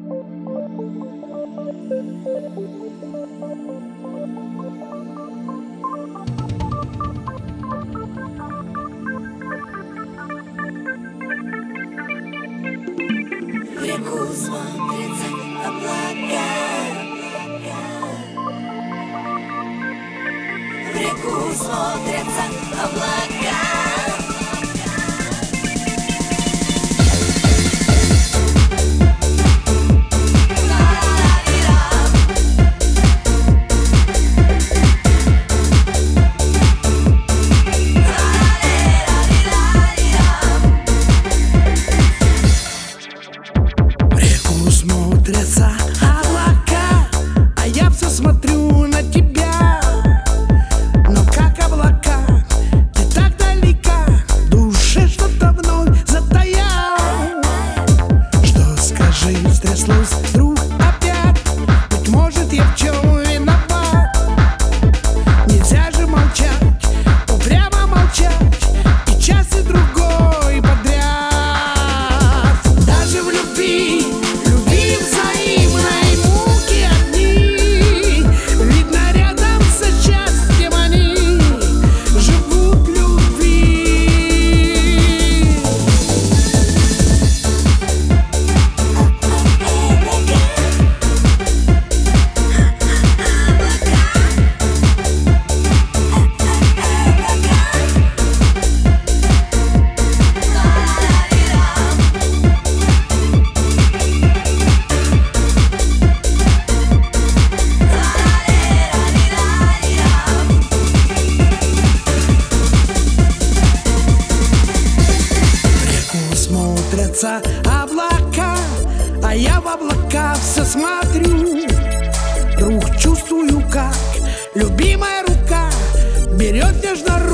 В реку смотрятся облака, в реку смотрятся облака. Смотрятся облака, а я все смотрю на тебя. Но как облака, ты так далека, в душе что-то вновь затаял. Что, скажи, стряслось вдруг опять? Быть может, я в чем виноват? Нельзя же молчать, упрямо молчать, и час и другой подряд. Даже в любви взаимной муки одни, видно, рядом со счастьем они живут в любви. Смотрятся облака, а я в облака все смотрю. Рух чувствую, как любимая рука берет нежно